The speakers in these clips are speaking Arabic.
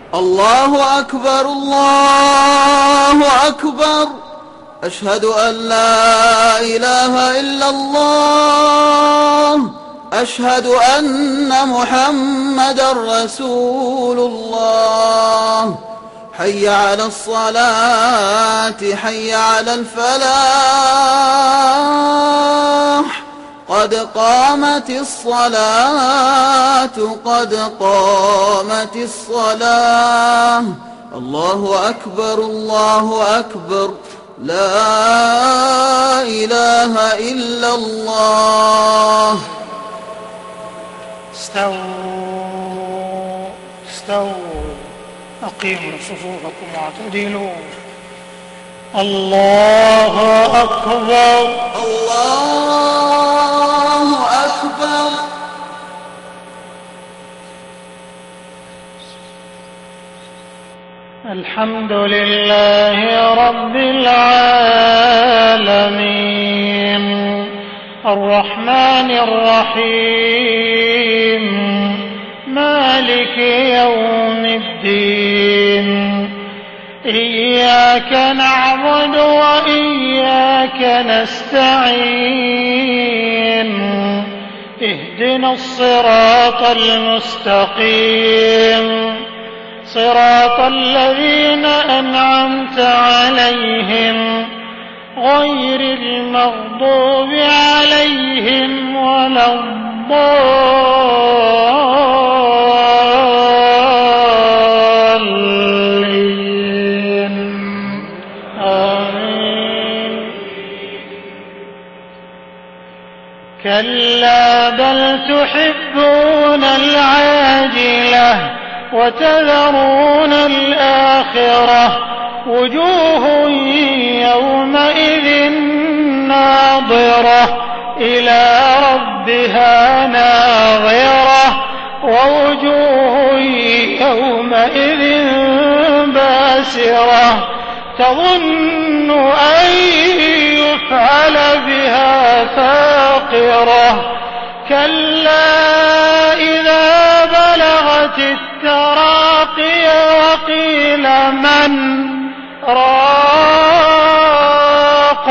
الله أكبر الله أكبر. أشهد أن لا إله إلا الله. أشهد أن محمدا رسول الله. حي على الصلاة حي على الفلاح. قد قامت الصلاة قد قامت الصلاة. الله أكبر الله أكبر. لا إله إلا الله. استووا أقيموا صفوفكم واعتدلوا. الله أكبر الله أكبر. الحمد لله رب العالمين الرحمن الرحيم مالك يوم الدين. إياك نعبد وإياك نستعين. اهدنا الصراط المستقيم صراط الذين أنعمت عليهم غير المغضوب عليهم ولا الضالين. آمين. كلا بل تحبون العاجلة وتذرون الآخرة. وجوه يومئذ ناظرة إلى ربها ناظرة. ووجوه يومئذ باسرة تظن أن يفعل بها فاقرة. كلا إذا بلغت التراقي وقيل من راق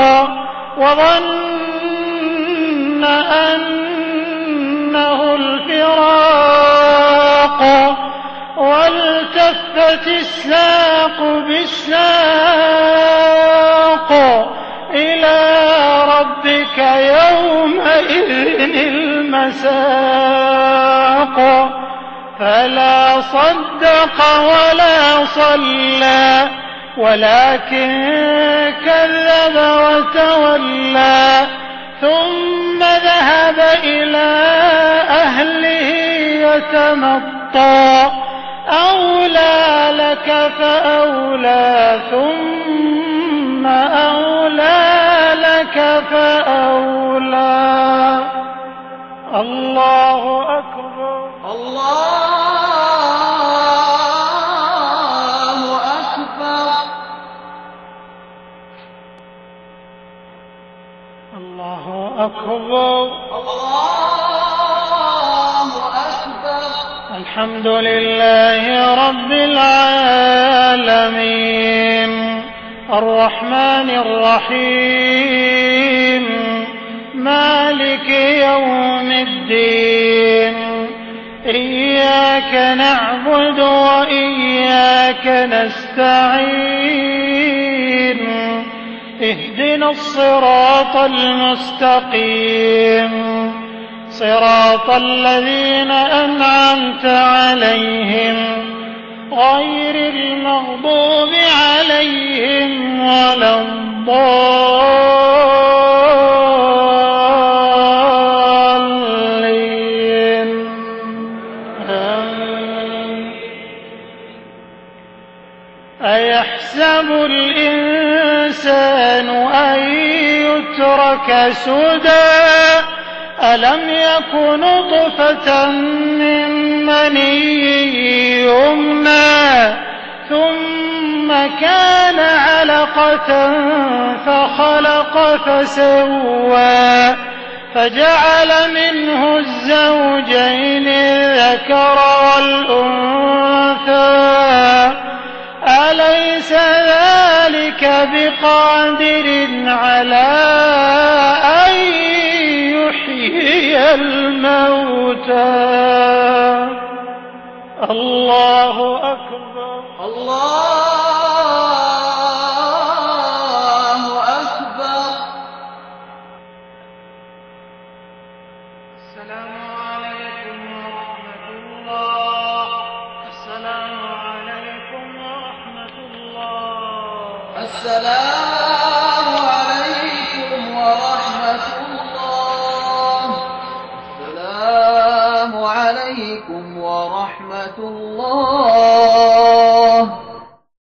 وظن أنه الفراق. والتفت الساق بالساق إلى ربك يومئذ المساق. فلا صدق ولا صلى ولكن كذب وتولى. ثم ذهب إلى أهله يتمطى. أولى لك فأولى ثم أولى لك فأولى. الله أكبر الله أكبر. الله أكبر الله أكبر. الحمد لله رب العالمين الرحمن الرحيم مالك يوم الدين. إياك نعبد وإياك نستعين. اهدنا الصراط المستقيم صراط الذين أنعمت عليهم غير المغضوب عليهم ولا الضالين. أيحسب الإنسان أن يترك سدى ألم يك نطفة من مني يمنى ثم كان علقة فخلق فسوى فجعل منه الزوجين الذكر والأنثى بقادر على أن يحيي الموتى. الله أكبر. الله أكبر. السلام عليكم ورحمة الله. السلام عليكم ورحمة الله. السلام